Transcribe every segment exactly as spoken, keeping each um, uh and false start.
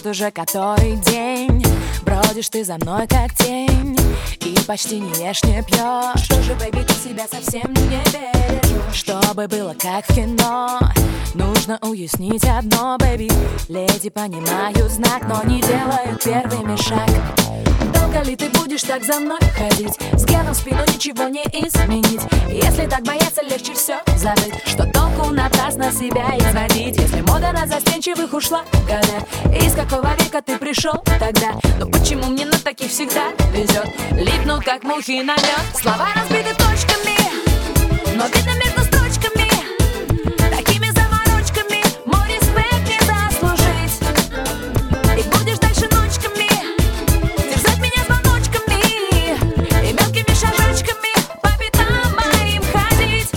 уже который день бродишь ты за мной как тень и почти не ешь, не пьешь. Что же, бэйби, ты себя совсем не бережешь? Чтобы было как в кино, нужно уяснить одно, бэйби. Леди понимают знак, но не делают первыми шаг. Долго ли ты будешь так за мной ходить? Взглядом в спину ничего не изменить. Если так бояться, легче все забыть. Что толку напрасно себя изводить? Если мода на застенчивых ушла, года, из какого века ты пришел тогда? Но почему мне на таких всегда везет? Липнут как мухи на мед. Слова разбиты точками, но видно между строчками. Такими заморочками мой респект не заслужить. И будешь дальше ночками терзать меня звоночками и мелкими шажочками по пятам моим ходить.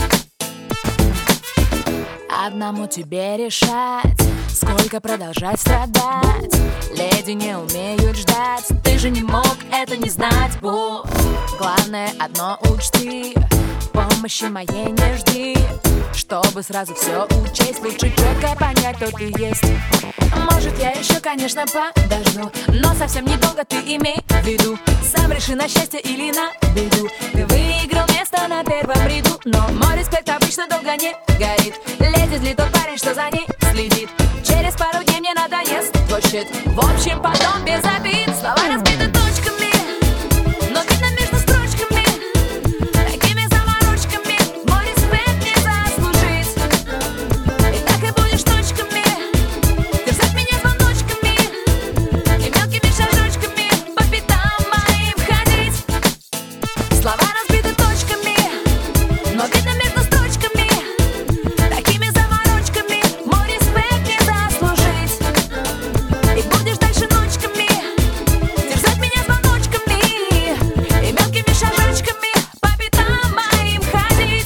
Одному тебе решать, сколько продолжать страдать. Леди не умеют ждать, ты же не мог это не знать, бу. Главное одно учти, помощи моей не жди. Чтобы сразу все учесть, лучше четко понять, кто ты есть. Может, я еще, конечно, подожду, но совсем недолго, ты имей в виду. Сам реши, на счастье или на беду. Ты выиграл место на первом ряду, но мой респект обычно долго не горит. Леди злит тот парень, что за ней следит. Через пару дней мне надоест твой щит. В общем, потом без обид. Слова разбиты точками, но видно между строчками. Такими заморочками мой респект не заслужить. И так и будешь точками терзать меня звоночками и мелкими шажочками по пятам моим ходить. Слова разбиты точками, но видно между строчками. Такими заморочками мой респект не заслужить. И будешь дальше ночками терзать меня звоночками и мелкими шажочками по пятам моим ходить.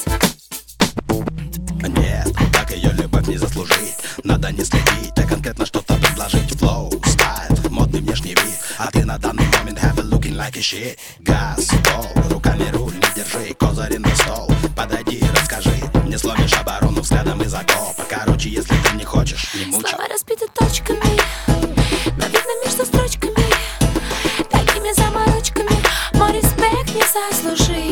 Нет, так ее любовь не заслужить. Надо не следить, а конкретно что-то предложить. Флоу, стайл, модный внешний вид, а ты на данный момент have it looking like a shit. Газ, пол, руками руль не держи, козыри на стол. Подойди и расскажи, не сломишь оборону взглядом из окопа. Короче, если ты не хочешь, не мучай. Слова разбиты точками, но видно между строчками. Такими заморочками мой респект не заслужить.